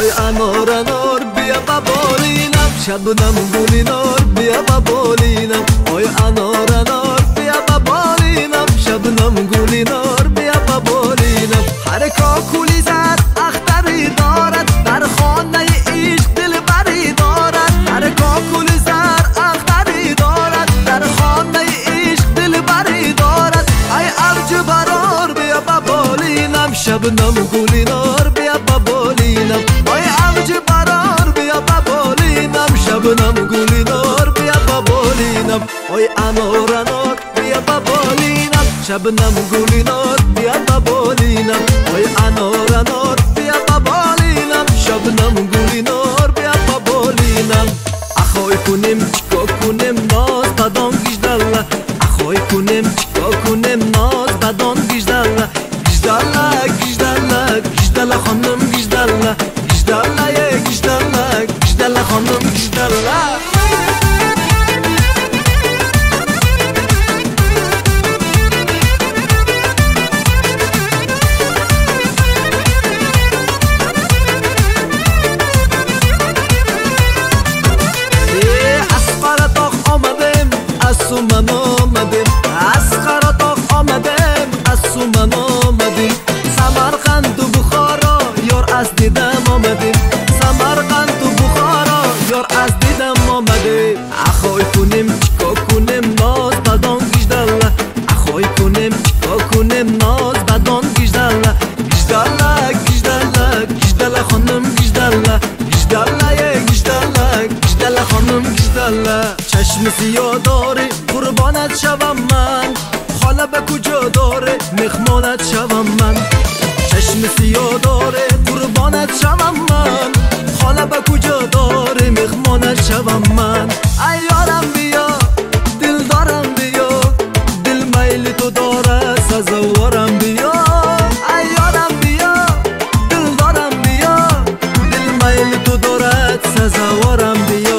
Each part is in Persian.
وای انار انار بیا ببالینم، شبنم گلینار بیا ببالینم. وای انار انار بیا ببالینم، شبنم گلینار بیا ببالینم. هر کاکولی زد اختری دارد، در خانه عشق دلبری دارد. هر کاکولی زد اختری دارد، در خانه عشق دلبری دارد. ای ابج برار بیا ببالینم، شبنم گلینار بیا ببالینم. ای ابج برار بیا ببالینم، شبنم گلینار بیا ببالینم. ای انار انار بیا ببالینم، شبنم گلینار بیا ببالینم. ای انار انار بیا ببالینم، شبنم گلینار بیا ببالینم. اخوی کنیم چیکا کنیم ناز بدان گیجدالا، اخوی کنیم چیکا کنیم ناز بدان گیجدالا. گیجدالا گیجدالا گیجدالا خانم گیجدالا، گیجدالا گیجدالا گیجدالا خانم گیجدالا. از سومن آمدیم، از خراتاق آمدیم، از سومن آمدیم. سمرقند و بخارا یار از دیدم آمدیم، سمرقند و بخارا یار از دیدم آمدیم. اخوی کنیم چیکا کنیم ناز بدان گیجدالا، اخوی کنیم چیکا کنیم ناز بدان گیجدالا. گیجدالا گیجدالا گیجدالا خانم گیجدالا، گیجدالا گیجدالا گیجدالا خانم گیجدالا. چشم سیاه داره قربانت شوم من، خاله به کجا داره مهمانت شوم من. چشم سیاه داره قربانت شوم من، خاله به کجا داره مهمانت شوم من. ای یارم بیا دل دارم بیا، دل میل تو داره سزاوارم بیا. ای یارم بیا دل دارم بیا، دل میل تو داره سزاوارم بیا.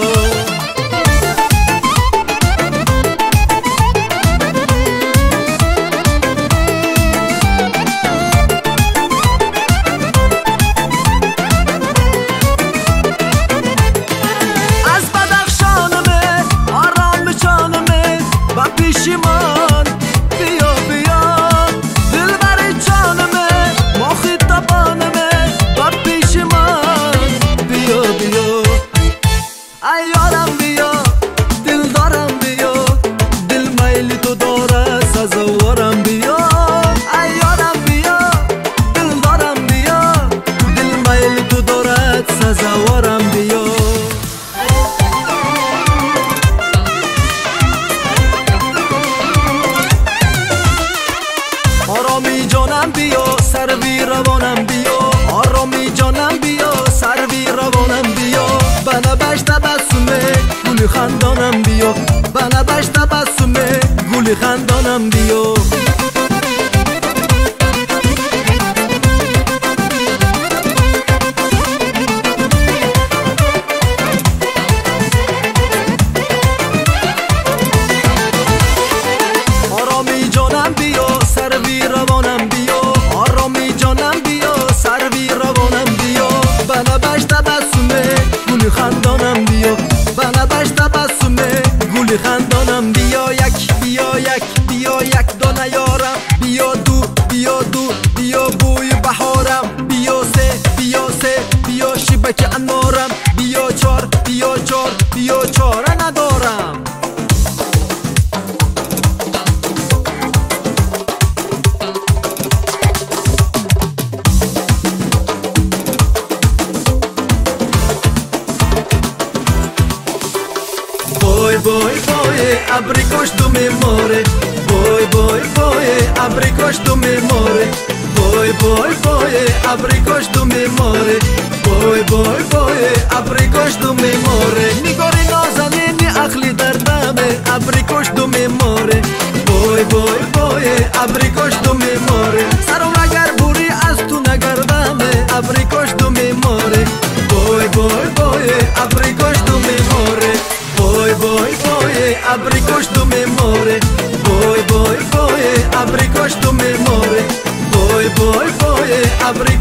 پیشمان بیا بیا دلبر جانمه ماخی تبانمه با پیشمان بیا بیا. ای یارم بیا دل دارم بیا، دل میل تو داره سزاوارم بیا. ای یارم بیا دل دارم بیا، دل میل تو داره سزاوارم بیا. آرامی جانم بیا سروی روانم بیا، آرامی جانم بیا سروی روانم بیا. بنا بش تبسمه گل خندانم بیا، بنا بش تبسمه گل خندانم بیا. آرامی جانم بیا سروی روانم بیا، آرامی جانم بیا سروی روانم بیا. بنا بش تبسمه گل خندانم بیا، بنا بش تبسمه گل خندانم بیا. یک بیا یک بیا یک دانه یارم، بیا دو بیا دو بیا بوی بهارم. بیا سه بیا شبک انارم، بیا چار بیا چاره ندارم. Voy, voy, abricos tu memore. Voy, voy, voy, abricos tu memore. Voy, voy, voy, abricos tu memore. Voy, voy, voy, abricos tu memore. Nigori nazane ni akhli dardame, abricos tu memore. Voy, voy, voy, abricos tu memore. Saro nagar buri az tu nagardame, abricos tu memore. Voy, voy, voy, abricos tu memore. Voy, voy, voy, abricos tu memore. Voy, voy, voy, abricos tu memore. Voy, voy, voy, abricos